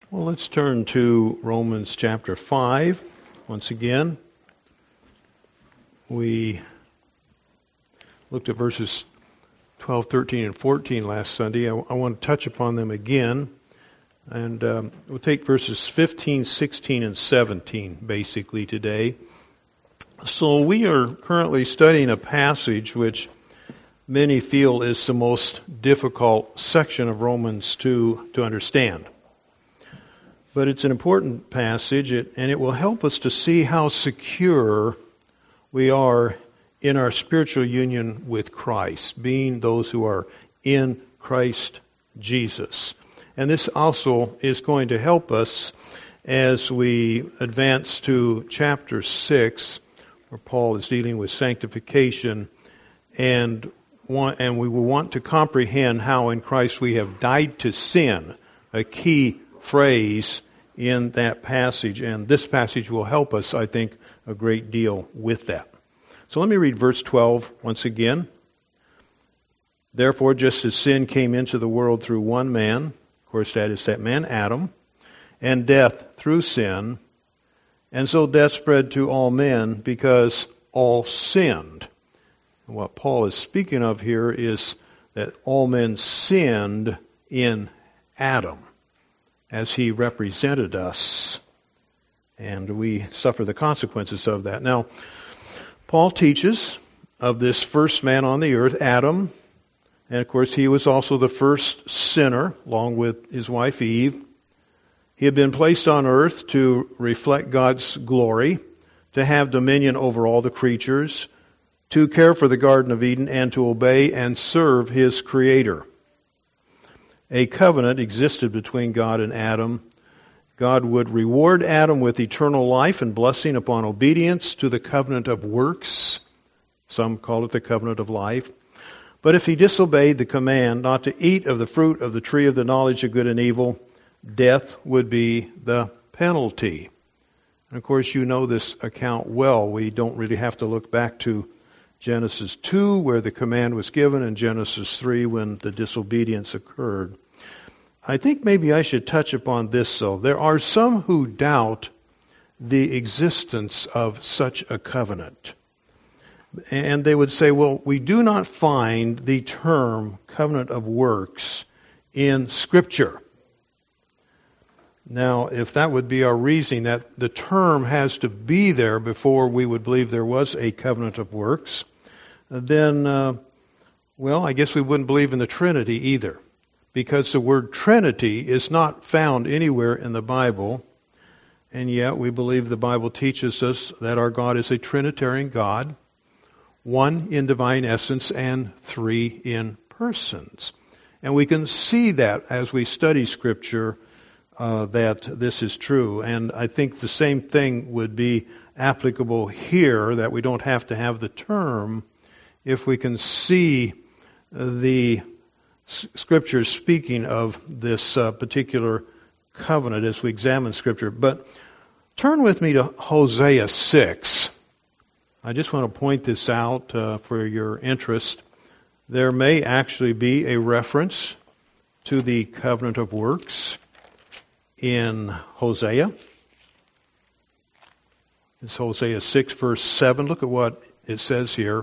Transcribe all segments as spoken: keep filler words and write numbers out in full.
Well, let's turn to Romans chapter five once again. We looked at verses twelve, thirteen, and fourteen last Sunday. I, I want to touch upon them again. And um, we'll take verses fifteen, sixteen, and seventeen basically today. So we are currently studying a passage which many feel is the most difficult section of Romans two to understand. But it's an important passage, and it will help us to see how secure we are in our spiritual union with Christ, being those who are in Christ Jesus. And this also is going to help us as we advance to chapter six, where Paul is dealing with sanctification, and want, and we will want to comprehend how in Christ we have died to sin, a key phrase in that passage, and this passage will help us, I think, a great deal with that. So let me read verse twelve once again. Therefore, just as sin came into the world through one man, of course that is that man Adam, and death through sin, and so death spread to all men because all sinned. And what Paul is speaking of here is that all men sinned in Adam, as he represented us, and we suffer the consequences of that. Now, Paul teaches of this first man on the earth, Adam, and of course he was also the first sinner, along with his wife Eve. He had been placed on earth to reflect God's glory, to have dominion over all the creatures, to care for the Garden of Eden, and to obey and serve his Creator. A covenant existed between God and Adam. God would reward Adam with eternal life and blessing upon obedience to the covenant of works. Some call it the covenant of life. But if he disobeyed the command not to eat of the fruit of the tree of the knowledge of good and evil, death would be the penalty. And of course, you know this account well. We don't really have to look back to Genesis two, where the command was given, and Genesis three, when the disobedience occurred. I think maybe I should touch upon this, though. There are some who doubt the existence of such a covenant. And they would say, well, we do not find the term covenant of works in Scripture. Now, if that would be our reasoning, that the term has to be there before we would believe there was a covenant of works, then, uh, well, I guess we wouldn't believe in the Trinity either, because the word Trinity is not found anywhere in the Bible, and yet we believe the Bible teaches us that our God is a Trinitarian God, one in divine essence and three in persons. And we can see that as we study Scripture, uh, that this is true. And I think the same thing would be applicable here, that we don't have to have the term if we can see the Scripture speaking of this uh, particular covenant as we examine Scripture. But turn with me to Hosea six. I just want to point this out uh, for your interest. There may actually be a reference to the covenant of works in Hosea. It's Hosea six, verse seven. Look at what it says here.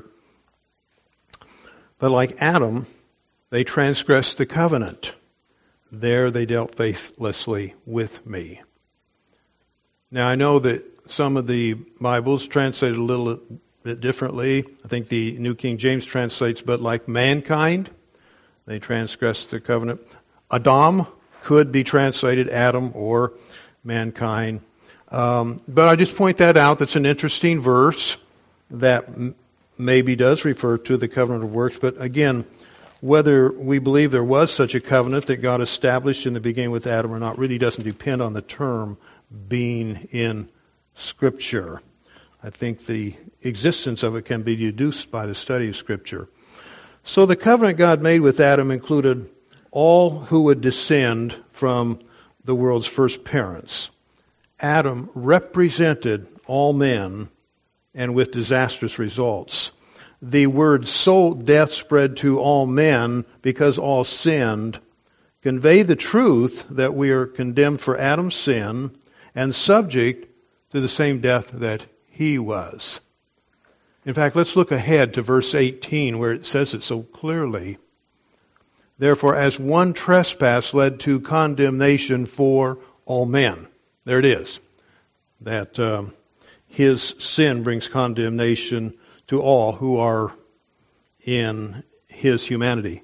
But like Adam, they transgressed the covenant. There they dealt faithlessly with me. Now I know that some of the Bibles translate a little bit differently. I think the New King James translates, but like mankind, they transgressed the covenant. Adam could be translated Adam or mankind. Um, but I just point that out. That's an interesting verse that m- maybe does refer to the covenant of works. But again, whether we believe there was such a covenant that God established in the beginning with Adam or not really doesn't depend on the term being in Scripture. I think the existence of it can be deduced by the study of Scripture. So the covenant God made with Adam included all who would descend from the world's first parents. Adam represented all men, and with disastrous results. The word "so death spread to all men because all sinned" convey the truth that we are condemned for Adam's sin and subject to the same death that he was. In fact, let's look ahead to verse eighteen where it says it so clearly. Therefore, as one trespass led to condemnation for all men. There it is. That um, his sin brings condemnation to all who are in his humanity.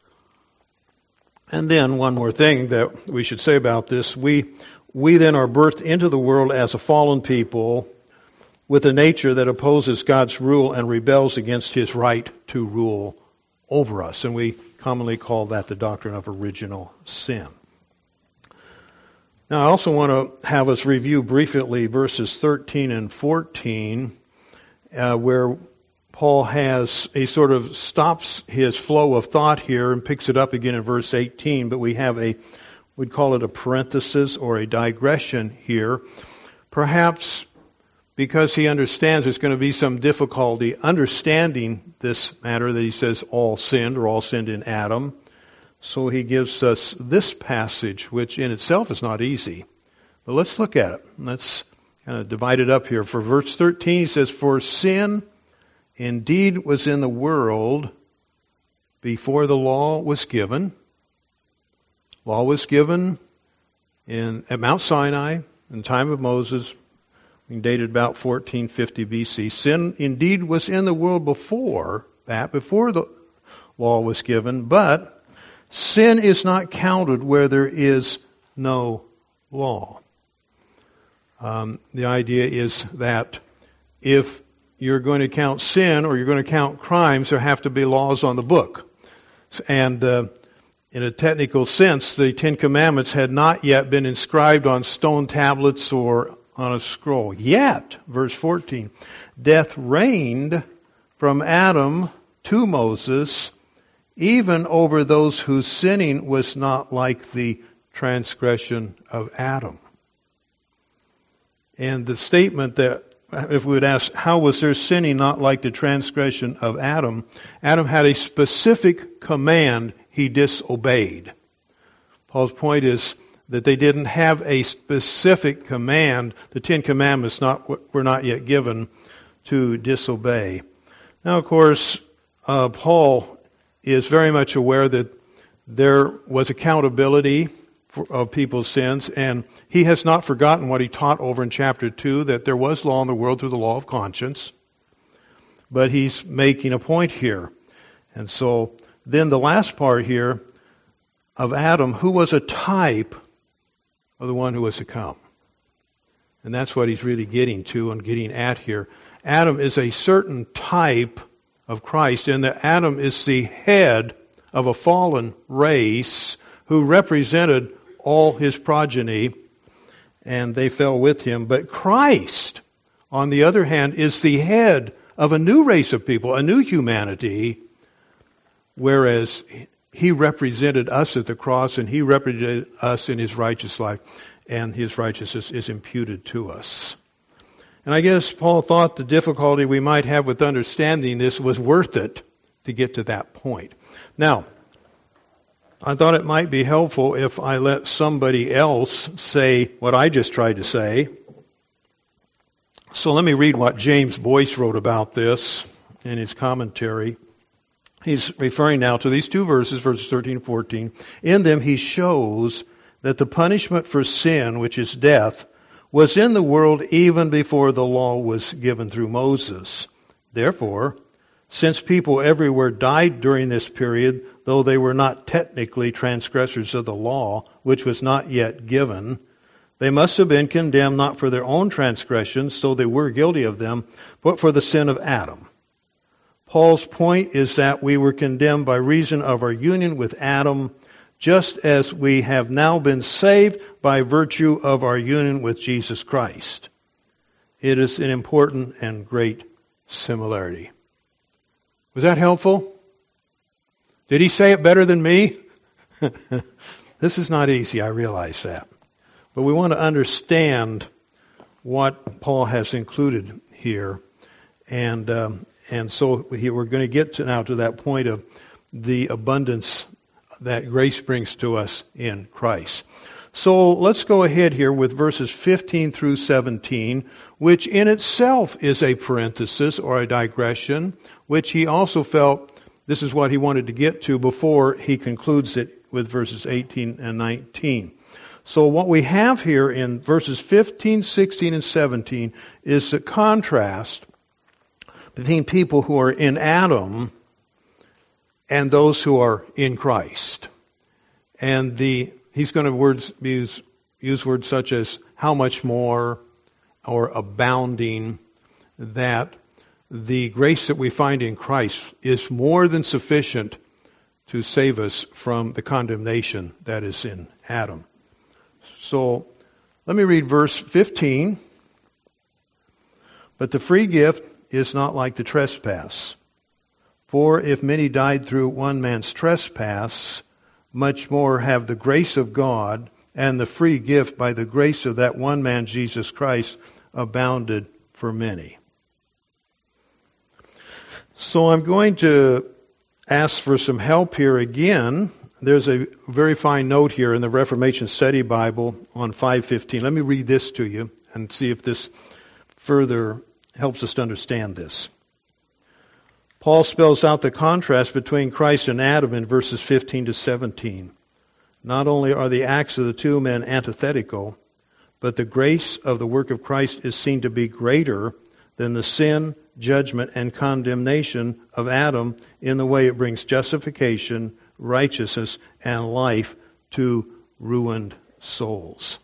And then one more thing that we should say about this. We, we then are birthed into the world as a fallen people with a nature that opposes God's rule and rebels against his right to rule over us. And we commonly call that the doctrine of original sin. Now, I also want to have us review briefly verses thirteen and fourteen, uh, where Paul has, he sort of stops his flow of thought here and picks it up again in verse eighteen, but we have a, we'd call it a parenthesis or a digression here. Perhaps because he understands there's going to be some difficulty understanding this matter that he says all sinned or all sinned in Adam. So he gives us this passage, which in itself is not easy. But let's look at it. Let's kind of divide it up here. For verse thirteen, he says, for sin indeed was in the world before the law was given. Law was given in at Mount Sinai in the time of Moses, dated about fourteen fifty B C. Sin indeed was in the world before that, before the law was given, but sin is not counted where there is no law. Um, the idea is that if you're going to count sin or you're going to count crimes, there have to be laws on the book. And uh, in a technical sense, the Ten Commandments had not yet been inscribed on stone tablets or on a scroll. Yet, verse fourteen, death reigned from Adam to Moses, even over those whose sinning was not like the transgression of Adam. And the statement that, if we would ask, how was their sinning not like the transgression of Adam? Adam had a specific command he disobeyed. Paul's point is that they didn't have a specific command. The Ten Commandments not, were not yet given to disobey. Now, of course, uh, Paul is very much aware that there was accountability for, of people's sins, and he has not forgotten what he taught over in chapter two, that there was law in the world through the law of conscience. But he's making a point here. And so then the last part here of Adam, who was a type of the one who was to come. And that's what he's really getting to and getting at here. Adam is a certain type of Christ, and that Adam is the head of a fallen race who represented all his progeny, and they fell with him. But Christ, on the other hand, is the head of a new race of people, a new humanity, whereas he represented us at the cross, and he represented us in his righteous life, and his righteousness is imputed to us. And I guess Paul thought the difficulty we might have with understanding this was worth it to get to that point. Now, I thought it might be helpful if I let somebody else say what I just tried to say. So let me read what James Boyce wrote about this in his commentary. He's referring now to these two verses, verses thirteen and fourteen. In them he shows that the punishment for sin, which is death, was in the world even before the law was given through Moses. Therefore, since people everywhere died during this period, though they were not technically transgressors of the law, which was not yet given, they must have been condemned not for their own transgressions, though they were guilty of them, but for the sin of Adam. Paul's point is that we were condemned by reason of our union with Adam, just as we have now been saved by virtue of our union with Jesus Christ. It is an important and great similarity. Was that helpful? Did he say it better than me? This is not easy, I realize that. But we want to understand what Paul has included here. And um, and so we're going to get to now to that point of the abundance that grace brings to us in Christ. So let's go ahead here with verses fifteen through seventeen, which in itself is a parenthesis or a digression, which he also felt this is what he wanted to get to before he concludes it with verses eighteen and nineteen. So what we have here in verses fifteen, sixteen, and seventeen is the contrast between people who are in Adam and those who are in Christ. And the he's going to words use, use words such as how much more or abounding, that the grace that we find in Christ is more than sufficient to save us from the condemnation that is in Adam. So let me read verse fifteen. But the free gift is not like the trespass. For if many died through one man's trespass, much more have the grace of God and the free gift by the grace of that one man, Jesus Christ, abounded for many. So I'm going to ask for some help here again. There's a very fine note here in the Reformation Study Bible on five fifteen. Let me read this to you and see if this further helps us to understand this. Paul spells out the contrast between Christ and Adam in verses fifteen to seventeen. Not only are the acts of the two men antithetical, but the grace of the work of Christ is seen to be greater than the sin, judgment, and condemnation of Adam in the way it brings justification, righteousness, and life to ruined souls.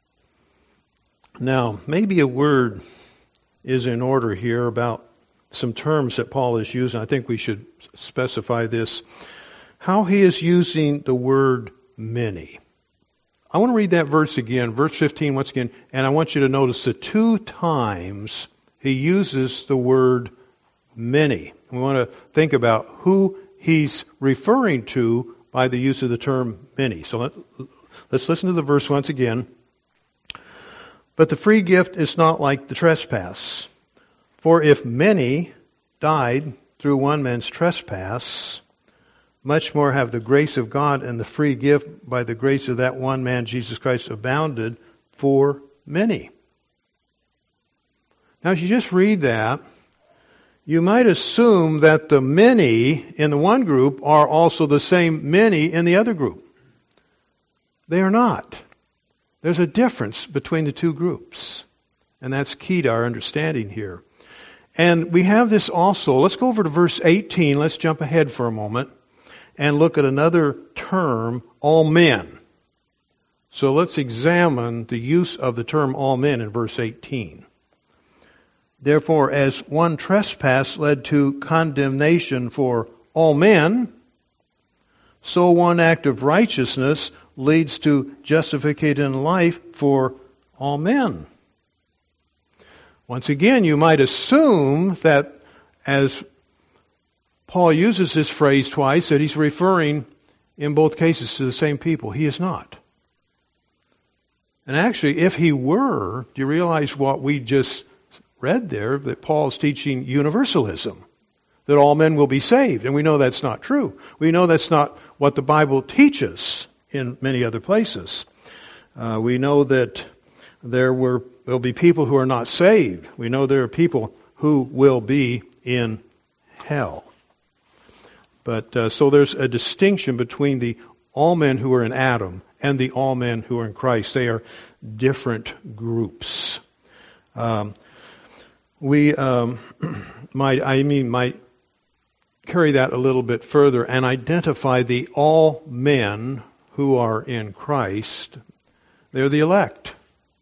Now, maybe a word is in order here about some terms that Paul is using. I think we should specify this. How he is using the word many. I want to read that verse again, verse fifteen once again, and I want you to notice the two times he uses the word many. We want to think about who he's referring to by the use of the term many. So let, let's listen to the verse once again. But the free gift is not like the trespass. For if many died through one man's trespass, much more have the grace of God and the free gift by the grace of that one man, Jesus Christ, abounded for many. Now, as you just read that, you might assume that the many in the one group are also the same many in the other group. They are not. There's a difference between the two groups. And that's key to our understanding here. And we have this also. Let's go over to verse eighteen. Let's jump ahead for a moment and look at another term, all men. So let's examine the use of the term all men in verse eighteen. Therefore, as one trespass led to condemnation for all men, so one act of righteousness leads to justification in life for all men. Once again, you might assume that as Paul uses this phrase twice, that he's referring in both cases to the same people. He is not. And actually, if he were, do you realize what we just read there, that Paul's teaching universalism, that all men will be saved. And we know that's not true. We know that's not what the Bible teaches in many other places. Uh, we know that there were will be people who are not saved. We know there are people who will be in hell. But uh, so there's a distinction between the all men who are in Adam and the all men who are in Christ. They are different groups. Um, we um, might, I mean, might carry that a little bit further and identify the all men who are in Christ. They're the elect.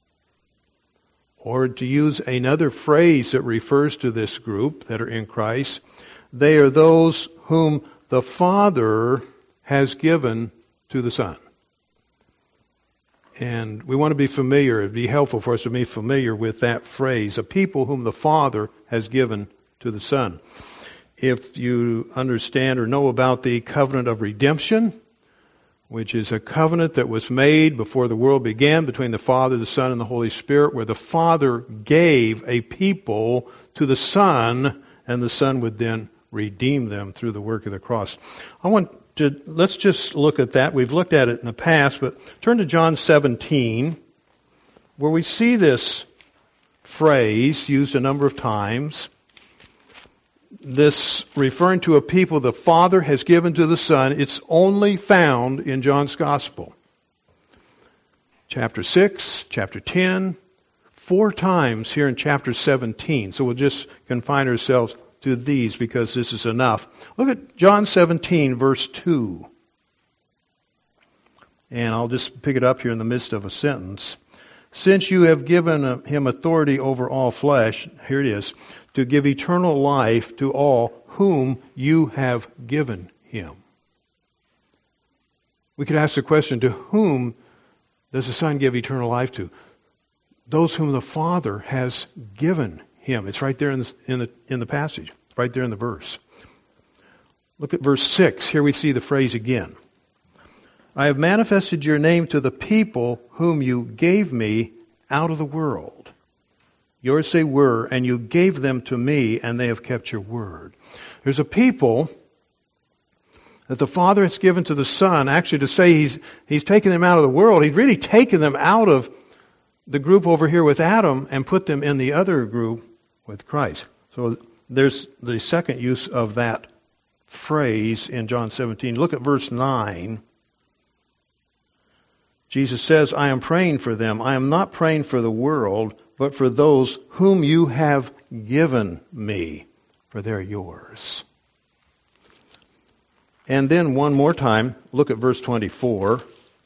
Or to use another phrase that refers to this group that are in Christ, they are those whom the Father has given to the Son. And we want to be familiar, it would be helpful for us to be familiar with that phrase, a people whom the Father has given to the Son. If you understand or know about the covenant of redemption, which is a covenant that was made before the world began between the Father, the Son, and the Holy Spirit, where the Father gave a people to the Son, and the Son would then redeem them through the work of the cross. I want to, let's just look at that. We've looked at it in the past, but turn to John seventeen, where we see this phrase used a number of times. This referring to a people the Father has given to the Son. It's only found in John's Gospel. Chapter six, chapter ten, four times here in chapter seventeen. So we'll just confine ourselves to these because this is enough. Look at John seventeen, verse two. And I'll just pick it up here in the midst of a sentence. Since you have given him authority over all flesh, here it is, to give eternal life to all whom you have given him. We could ask the question, to whom does the Son give eternal life to? Those whom the Father has given him. It's right there in the, in the, in the passage, right there in the verse. Look at verse six. Here we see the phrase again. I have manifested your name to the people whom you gave me out of the world. Yours they were, and you gave them to me, and they have kept your word. There's a people that the Father has given to the Son. Actually, to say he's, he's taken them out of the world, he's really taken them out of the group over here with Adam and put them in the other group with Christ. So there's the second use of that phrase in John seventeen. Look at verse nine. Jesus says, I am praying for them. I am not praying for the world, but for those whom you have given me, for they're yours. And then one more time, look at verse twenty-four.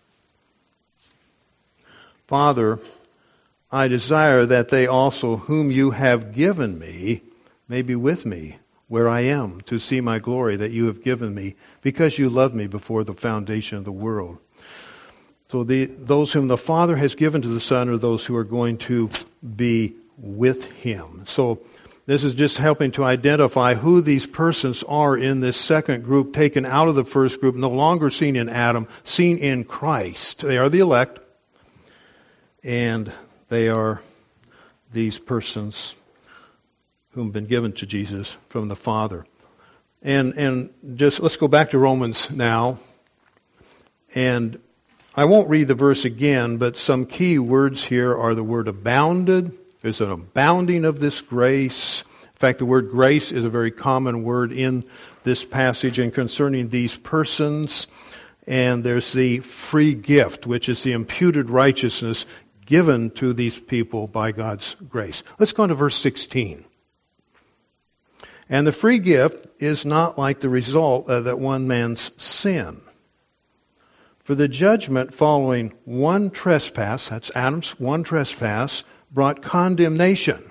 Father, I desire that they also whom you have given me may be with me where I am, to see my glory that you have given me, because you loved me before the foundation of the world. So the, those whom the Father has given to the Son are those who are going to be with him. So this is just helping to identify who these persons are in this second group, taken out of the first group, no longer seen in Adam, seen in Christ. They are the elect, and they are these persons whom have been given to Jesus from the Father. And and just let's go back to Romans now. And I won't read the verse again, but some key words here are the word abounded. There's an abounding of this grace. In fact, the word grace is a very common word in this passage and concerning these persons. And there's the free gift, which is the imputed righteousness given to these people by God's grace. Let's go on to verse sixteen. And the free gift is not like the result of that one man's sin. For the judgment following one trespass, that's Adam's one trespass, brought condemnation.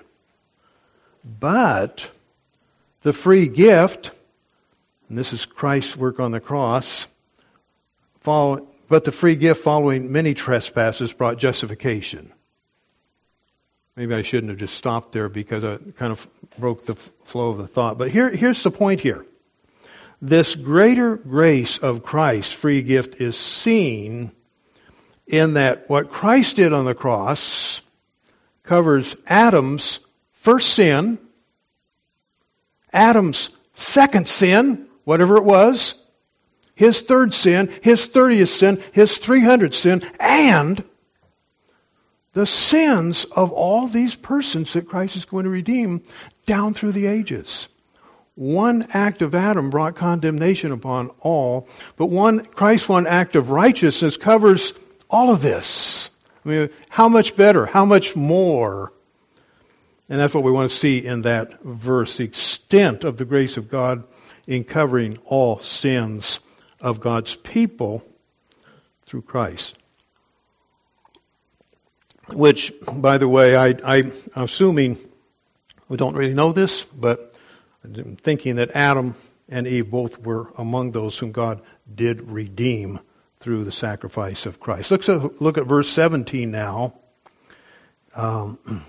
But the free gift, and this is Christ's work on the cross, follow, but the free gift following many trespasses brought justification. Maybe I shouldn't have just stopped there because I kind of broke the flow of the thought. But here, here's the point here. This greater grace of Christ's free gift is seen in that what Christ did on the cross covers Adam's first sin, Adam's second sin, whatever it was, his third sin, his thirtieth sin, his three hundredth sin, and the sins of all these persons that Christ is going to redeem down through the ages. One act of Adam brought condemnation upon all, but one Christ's one act of righteousness covers all of this. I mean, how much better? How much more? And that's what we want to see in that verse, the extent of the grace of God in covering all sins of God's people through Christ. Which, by the way, I, I, I'm assuming we don't really know this, but I'm thinking that Adam and Eve both were among those whom God did redeem through the sacrifice of Christ. Let's look at verse seventeen now. Um,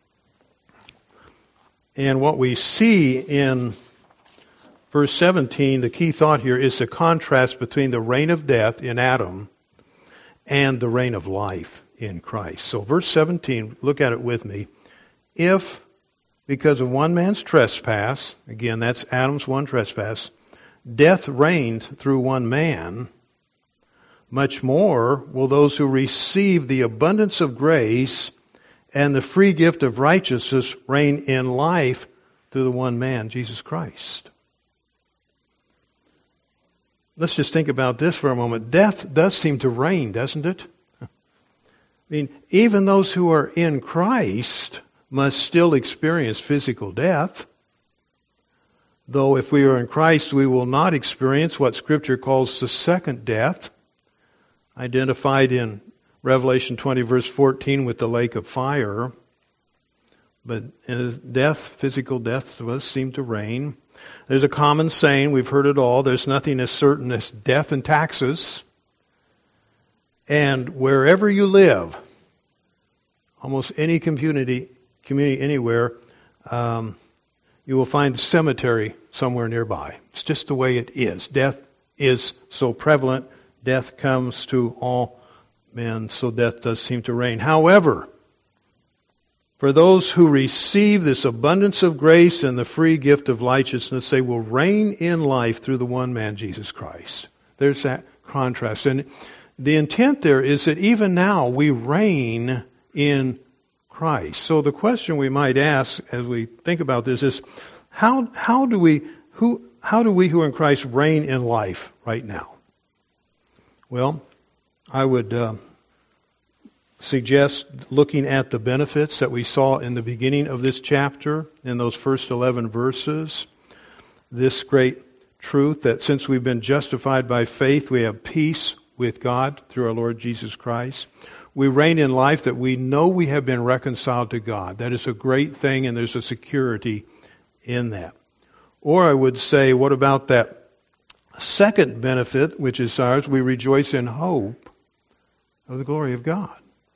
and what we see in verse seventeen, the key thought here is the contrast between the reign of death in Adam and the reign of life in Christ. So verse seventeen, look at it with me. If, because of one man's trespass, again, that's Adam's one trespass, death reigned through one man, much more will those who receive the abundance of grace and the free gift of righteousness reign in life through the one man, Jesus Christ. Let's just think about this for a moment. Death does seem to reign, doesn't it? I mean, even those who are in Christ must still experience physical death. Though if we are in Christ, we will not experience what Scripture calls the second death, identified in Revelation twenty, verse fourteen, with the lake of fire. But death, physical death, does seem to reign. There's a common saying, we've heard it all, there's nothing as certain as death and taxes. And wherever you live, almost any community, community anywhere, um, you will find a cemetery somewhere nearby. It's just the way it is. Death is so prevalent. Death comes to all men, so death does seem to reign. However, for those who receive this abundance of grace and the free gift of righteousness, they will reign in life through the one man, Jesus Christ. There's that contrast. And the intent there is that even now we reign in Christ. So the question we might ask as we think about this is, how how do we who how do we who are in Christ reign in life right now? Well, I would uh, suggest looking at the benefits that we saw in the beginning of this chapter, in those first eleven verses. This great truth that since we've been justified by faith, we have peace with God through our Lord Jesus Christ. We reign in life that we know we have been reconciled to God. That is a great thing, and there's a security in that. Or I would say, what about that second benefit, which is ours? We rejoice in hope of the glory of God.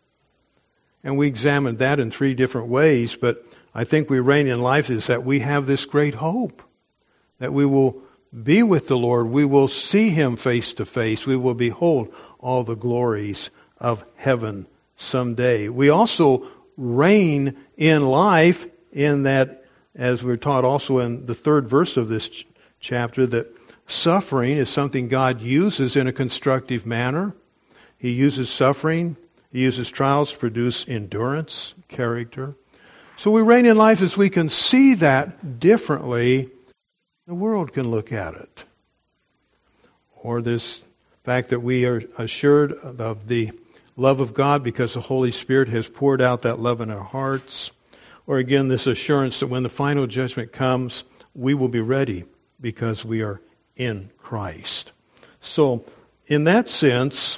And we examined that in three different ways, but I think we reign in life is that we have this great hope that we will be with the Lord. We will see Him face to face. We will behold all the glories of heaven someday. We also reign in life in that, as we're taught also in the third verse of this ch- chapter, that suffering is something God uses in a constructive manner. He uses suffering. He uses trials to produce endurance, character. So we reign in life as we can see that differently. The world can look at it. Or this fact that we are assured of the love of God because the Holy Spirit has poured out that love in our hearts. Or again, this assurance that when the final judgment comes, we will be ready because we are in Christ. So, in that sense,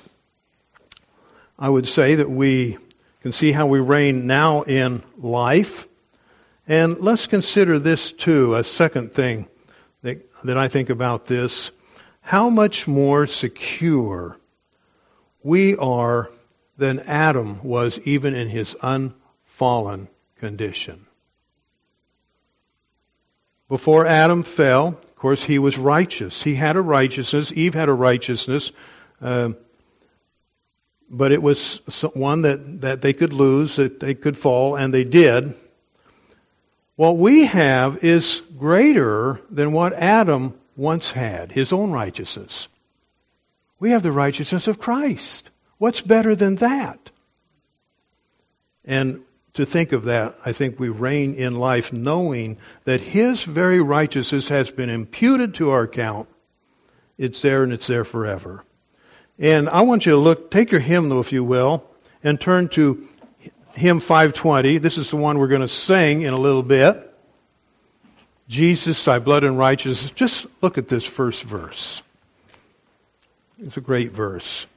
I would say that we can see how we reign now in life. And let's consider this too, a second thing that, that I think about this. How much more secure we are than Adam was even in his unfallen condition. Before Adam fell, of course, he was righteous. He had a righteousness. Eve had a righteousness. Uh, but it was one that, that they could lose, that they could fall, and they did. What we have is greater than what Adam once had, his own righteousness. We have the righteousness of Christ. What's better than that? And to think of that, I think we reign in life knowing that His very righteousness has been imputed to our account. It's there and it's there forever. And I want you to look, take your hymnal, if you will, and turn to hymn five twenty. This is the one we're going to sing in a little bit. Jesus, thy blood and righteousness. Just look at this first verse. It's a great verse.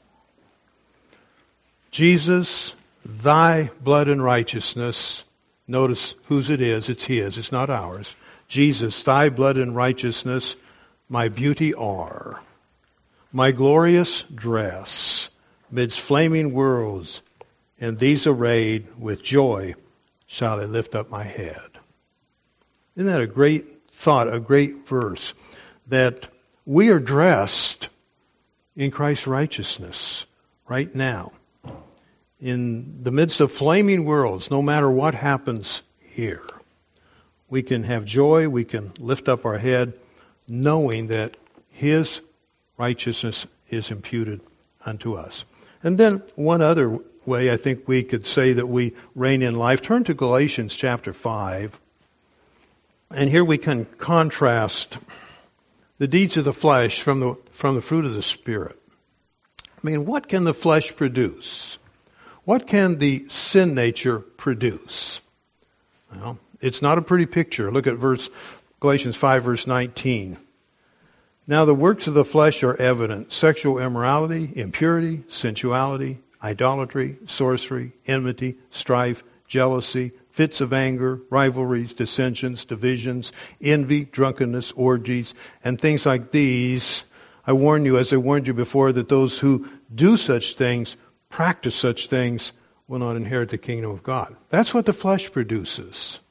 Jesus, thy blood and righteousness. Notice whose it is. It's His. It's not ours. Jesus, thy blood and righteousness, my beauty are. My glorious dress, midst flaming worlds, in these arrayed, with joy shall I lift up my head. Isn't that a great thought, a great verse? That we are dressed in Christ's righteousness right now. In the midst of flaming worlds, no matter what happens here, we can have joy, we can lift up our head, knowing that His righteousness is imputed unto us. And then one other way I think we could say that we reign in life. Turn to Galatians chapter five. And here we can contrast the deeds of the flesh from the from the fruit of the Spirit. I mean, what can the flesh produce? What can the sin nature produce? Well, it's not a pretty picture. Look at verse Galatians five, verse nineteen. Now the works of the flesh are evident: sexual immorality, impurity, sensuality, idolatry, sorcery, enmity, strife, jealousy, fits of anger, rivalries, dissensions, divisions, envy, drunkenness, orgies, and things like these. I warn you, as I warned you before, that those who do such things, practice such things, will not inherit the kingdom of God. That's what the flesh produces.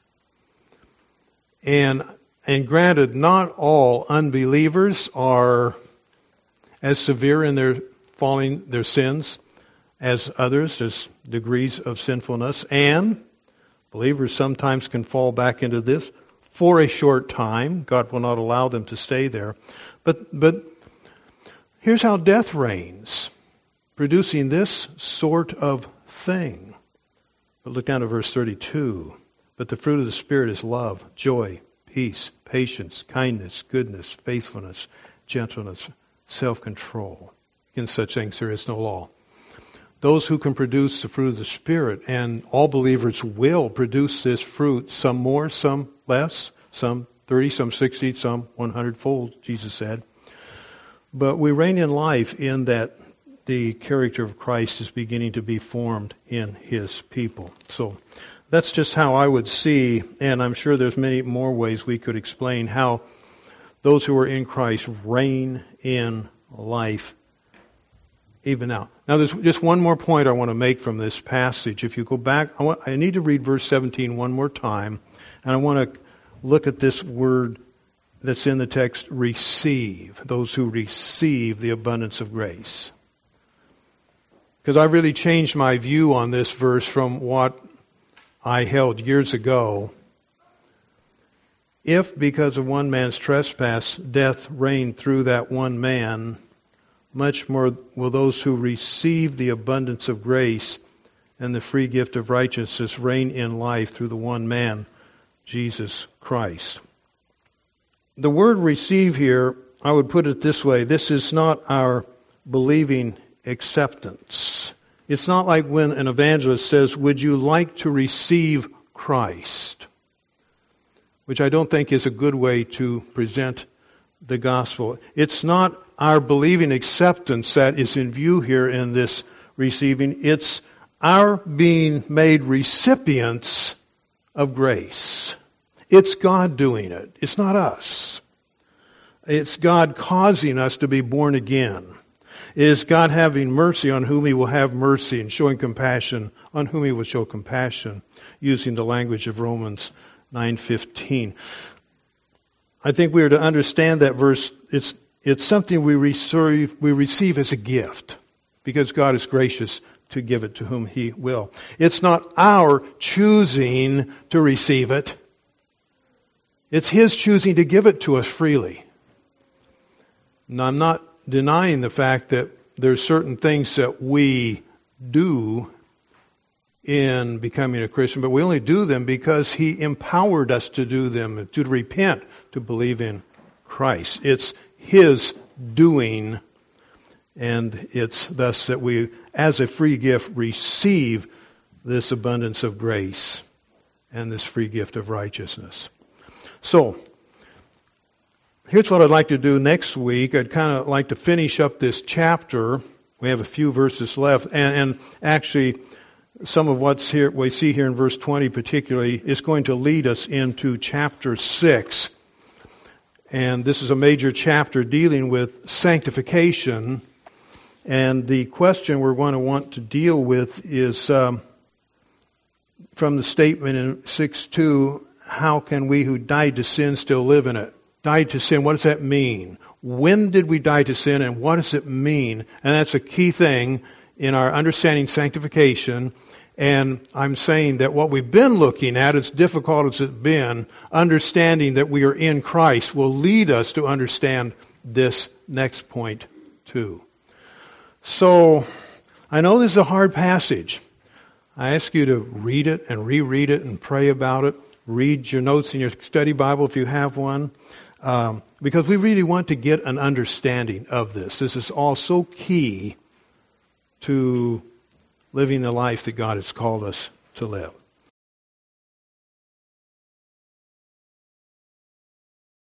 And and granted, not all unbelievers are as severe in their falling, their sins, as others. There's degrees of sinfulness, and believers sometimes can fall back into this for a short time. God will not allow them to stay there. But but here's how death reigns, producing this sort of thing. But look down to verse thirty-two. But the fruit of the Spirit is love, joy, peace, patience, kindness, goodness, faithfulness, gentleness, self-control. Against such things there is no law. Those who can produce the fruit of the Spirit, and all believers will produce this fruit, some more, some less, some thirty, some sixty, some one hundred fold, Jesus said. But we reign in life in that the character of Christ is beginning to be formed in His people. So that's just how I would see, and I'm sure there's many more ways we could explain how those who are in Christ reign in life even now. Now there's just one more point I want to make from this passage. If you go back, I, want, I need to read verse seventeen one more time, and I want to look at this word that's in the text, receive. Those who receive the abundance of grace. Because I really changed my view on this verse from what I held years ago. If because of one man's trespass, death reigned through that one man, much more will those who receive the abundance of grace and the free gift of righteousness reign in life through the one man, Jesus Christ. The word receive here, I would put it this way. This is not our believing acceptance. It's not like when an evangelist says, would you like to receive Christ? Which I don't think is a good way to present the gospel. It's not our believing acceptance that is in view here in this receiving. It's our being made recipients of grace. It's God doing it. It's not us. It's God causing us to be born again. It is God having mercy on whom He will have mercy and showing compassion on whom He will show compassion, using the language of Romans nine fifteen. I think we are to understand that verse. It's it's something we receive we receive as a gift because God is gracious to give it to whom He will. It's not our choosing to receive it. It's His choosing to give it to us freely. Now, I'm not denying the fact that there's certain things that we do in becoming a Christian, but we only do them because He empowered us to do them, to repent, to believe in Christ. It's His doing, and it's thus that we, as a free gift, receive this abundance of grace and this free gift of righteousness. So, here's what I'd like to do next week. I'd kind of like to finish up this chapter. We have a few verses left, and, and actually some of what's here, we see here in verse twenty particularly, is going to lead us into chapter six. And this is a major chapter dealing with sanctification. And the question we're going to want to deal with is um, from the statement in six two, how can we who died to sin still live in it? Died to sin, what does that mean? When did we die to sin, and what does it mean? And that's a key thing in our understanding sanctification. And I'm saying that what we've been looking at, as difficult as it's been, understanding that we are in Christ will lead us to understand this next point too. So, I know this is a hard passage. I ask you to read it and reread it and pray about it. Read your notes in your study Bible if you have one. Um, because we really want to get an understanding of this. This is all so key to living the life that God has called us to live.